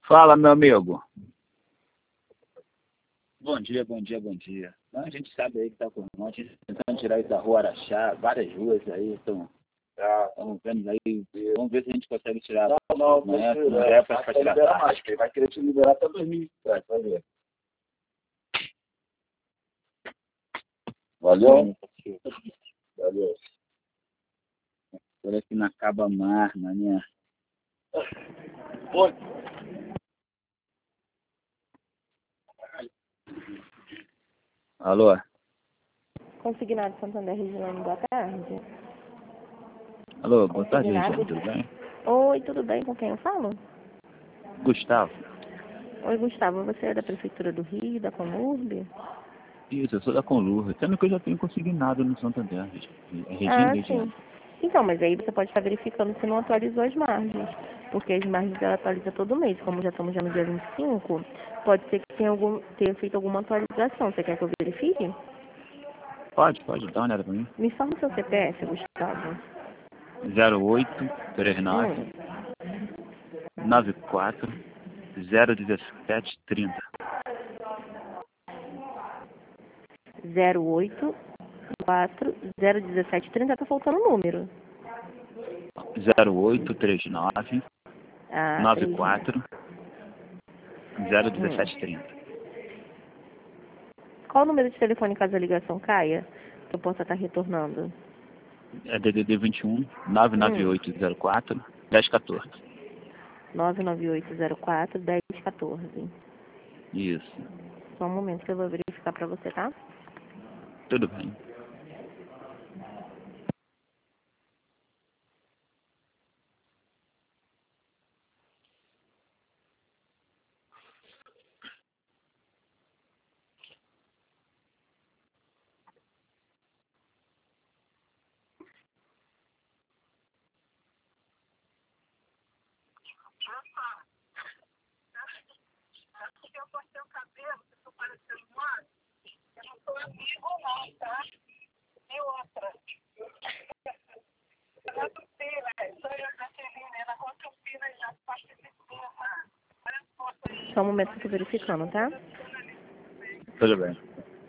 Fala, meu amigo. Bom dia, bom dia, bom dia. Então, a gente sabe aí que tá com um monte, tentando tirar isso da rua Araxá, várias ruas aí, estamos vendo aí, vamos ver se a gente consegue tirar amanhã, se não der para tirar mais, que ele vai querer te liberar até 2007, vai ver. Valeu? Valeu. Por aqui na Caba Mar, maninha. Oi. Alô? Consignado Santander Regiane, boa tarde. Alô, boa tarde, Consignado. Regiane, tudo bem? Oi, tudo bem? Com quem eu falo? Gustavo. Oi, Gustavo, você é da Prefeitura do Rio, da Conurb? Isso, eu sou da Conlur. Sendo que eu já tenho consignado no Santander. Regiane. Sim. Então, mas aí você pode estar verificando se não atualizou as margens. Porque as margens ela atualiza todo mês. Como já estamos já no dia 25, pode ser que tenha feito alguma atualização. Você quer que eu verifique? Pode, dá uma olhada pra mim. Me informa o seu CPF, Gustavo. 0839 94 017 30. 084-017-30, tá faltando um número. 0839 94 017 30. Qual o número de telefone caso a ligação caia? Que eu possa estar retornando. É DDD 21 99804 1014. 99804-1014. Isso. Só um momento que eu vou verificar para você, tá? Tudo bem. Só um momento que eu tô verificando, tá? Tudo bem.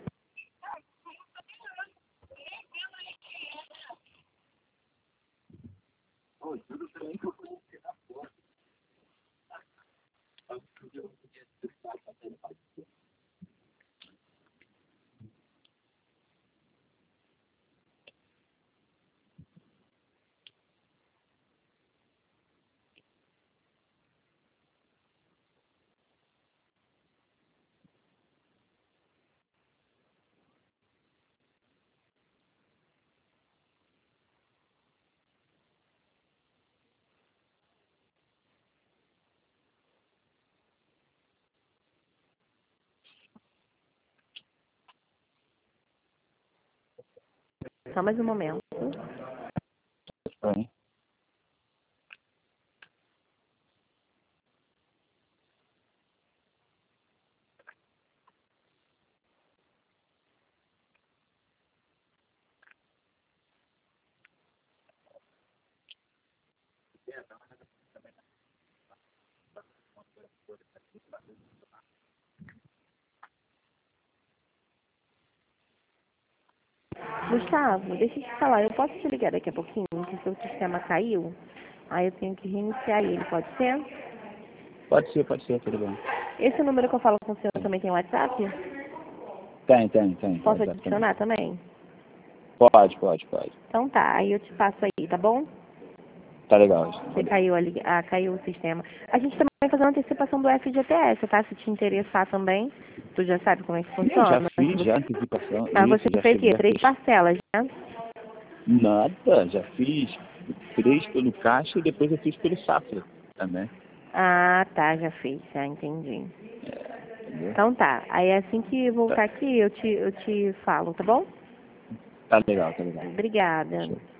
Só mais um momento. Bem. Gustavo, deixa eu te falar, eu posso te ligar daqui a pouquinho, que o seu sistema caiu? Aí eu tenho que reiniciar ele, pode ser? Pode ser, tudo bem. Esse número que eu falo com o senhor também tem WhatsApp? Tem. Posso WhatsApp adicionar também? Pode. Então tá, aí eu te passo aí, tá bom? Tá legal. Você caiu caiu o sistema. A gente também vai fazer uma antecipação do FGTS, tá? Se te interessar também, tu já sabe como é que funciona. Já fiz, antecipação. Mas Isso, você já fez o quê? já 3 fiz. parcelas, né? Nada, já fiz 3 pelo Caixa e depois eu fiz pelo Safra também. Ah, tá, já fez, já entendi. Entendeu? Então tá, aí assim que voltar aqui eu te falo, tá bom? Tá legal. Obrigada. Show.